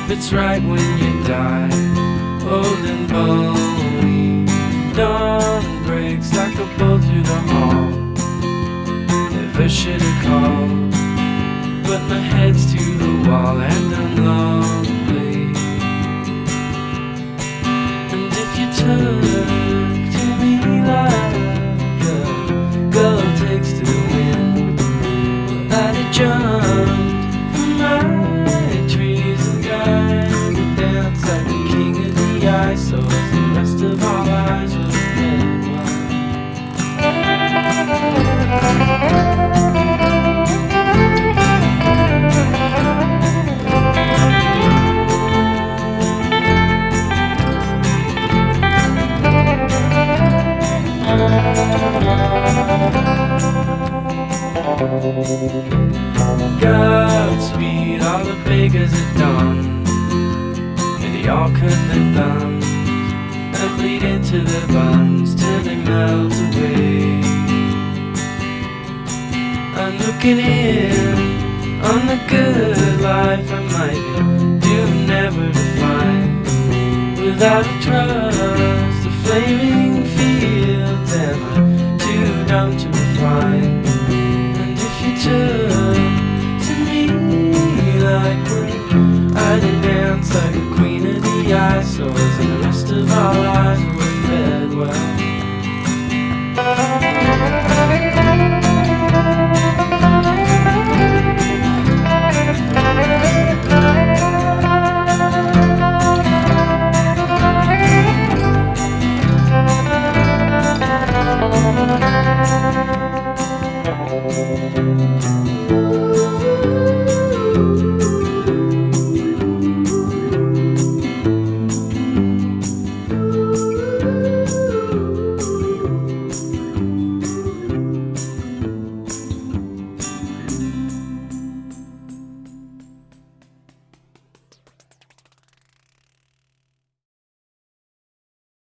It's right when you die, old and bony. Dawn breaks like a bolt through the hall. Never should have called, but my head's to the wall and I'm lonely. And if you took to me like a girl takes to the wind, well, I'd have jumped from my trees and died and danced like the king of the ice, so as the rest of our lives were dead. Godspeed, all the beggars at dawn. May they all cut their thumbs and bleed into their buns till they melt away. I'm looking in on the good life I might be doomed never to find. Without a trust, the flaming fields am I too dumb to refine. And if you took to me like one, I'd dance like a queen of the ice, so as the rest of our lives